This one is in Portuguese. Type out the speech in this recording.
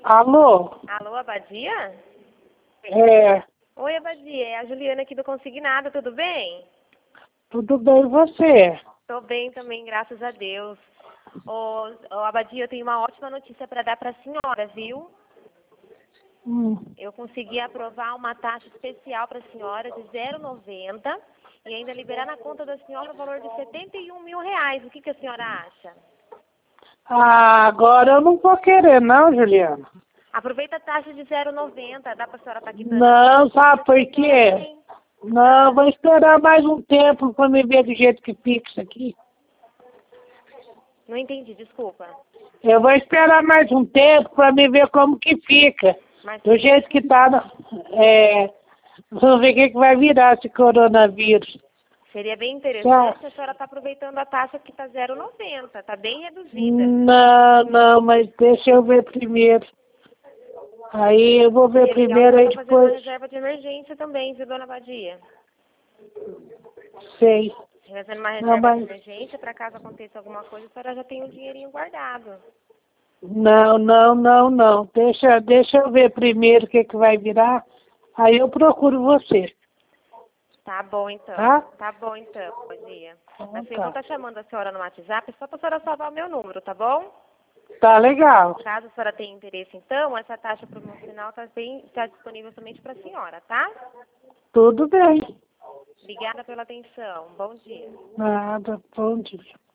Alô? Alô, Abadia? É, Oi, Abadia, é a Juliana aqui do Consignado, tudo bem? tudo bem e você? Tô bem também, graças a Deus. Ô, Abadia, eu tenho uma ótima notícia para dar para a senhora, viu? Eu consegui aprovar uma taxa especial para a senhora de 0,90 e ainda liberar na conta da senhora o valor de R$ 71 mil. O que a senhora acha? Ah, agora eu não vou querer não, Juliana. Aproveita a taxa de 0,90, dá para a senhora estar quitando. Não, sabe por quê? Não, vou esperar mais um tempo para me ver do jeito que fica isso aqui. Não entendi, desculpa. Eu vou esperar mais um tempo para me ver como que fica. Mas Do jeito que tá, vamos ver o que vai virar esse coronavírus. seria bem interessante se a senhora está aproveitando a taxa que está 0,90, está bem reduzida. Não, mas deixa eu ver primeiro. Aí eu vou ver Seria legal primeiro, aí para fazer uma depois. reserva de emergência também, viu, dona Badia? Sei. Fazendo uma Não, reserva de mas. emergência, para caso aconteça alguma coisa, a senhora já tem um dinheirinho guardado. Não. Deixa eu ver primeiro o que vai virar. Aí eu procuro você. Tá bom, então. Tá? Tá bom, então, Badia. Então Mas eu vou tá. estar chamando a senhora no WhatsApp só para a senhora salvar o meu número, tá bom? Tá legal. Caso a senhora tenha interesse, então, essa taxa promocional está disponível somente para a senhora, tá? Tudo bem. Obrigada pela atenção. Bom dia. Nada. Bom dia.